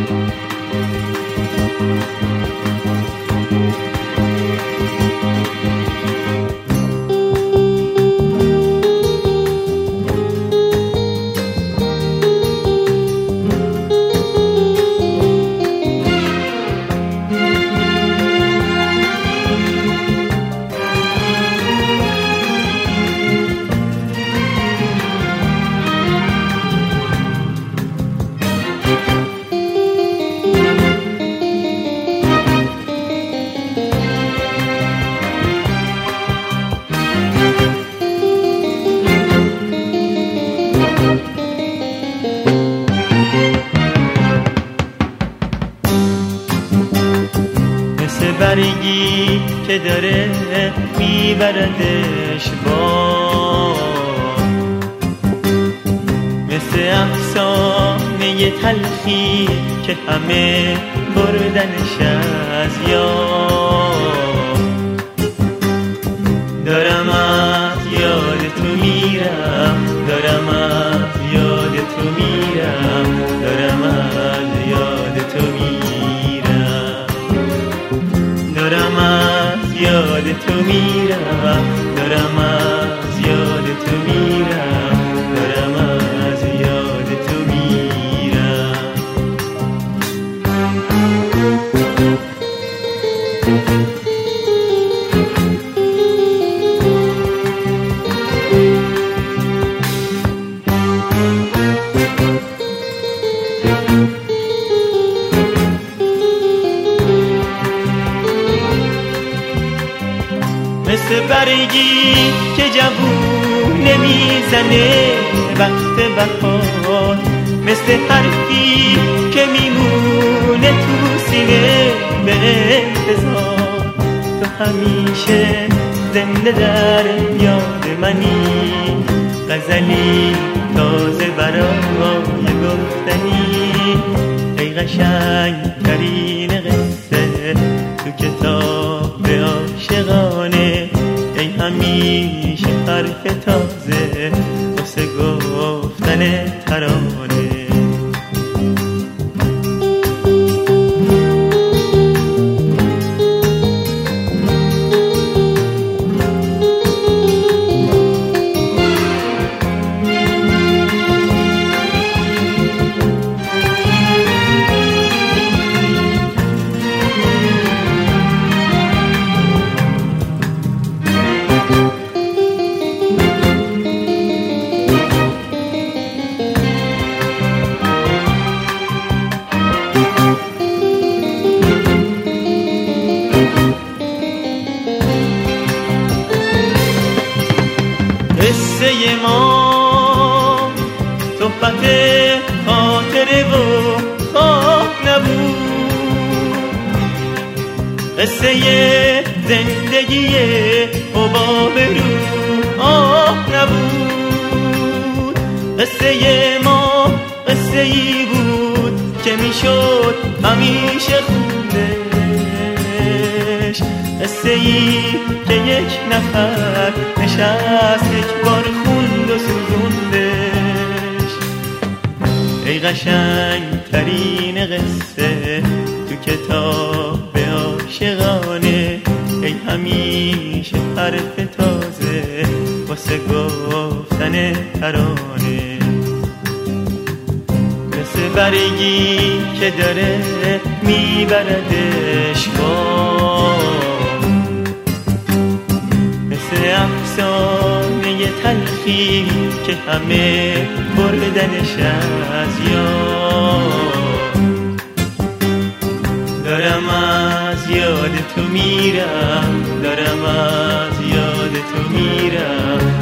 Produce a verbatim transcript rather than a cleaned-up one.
برگی که داره میبردش با مثل افسانه تلخی که همه بردنش از یاد. دارم از یاد تو میرم، دارم از یاد تو میرم، دارم از یاد تو میرم، دارم از یاد تو میرم، دارم از یاد تو میرم، دارم از یاد تو میرم. مثل برگی که جوون نمیزنه وقت بهار، مثل حرفی که میمونه تو سینه به انتظار. تو همیشه زنده در یاد منی، غزلی تازه برای گفتنی. ای قشنگ ترین قصه تو کتاب عاشقانه، ای همیشه حرف تازه واسه گفتن ترانه. قصه ما صحبت خاطره و خواب نبود، قصه زندگی حباب رو آه نبود. قصه ما قصه ای بود که میشد همیشه خوندش، قصه ای که یک نفر نشست یک بار خوند و سوزوندش. ای قشنگ ترین قصه تو کتاب عاشقانه، ای همیشه حرف تازه واسه گفتن ترانه. مثل برگی که داره میبردش با، مثل افسانه تلخی که همه بردنش از یاد. دارم از یاد تو میرم، دارم از یاد تو میرم،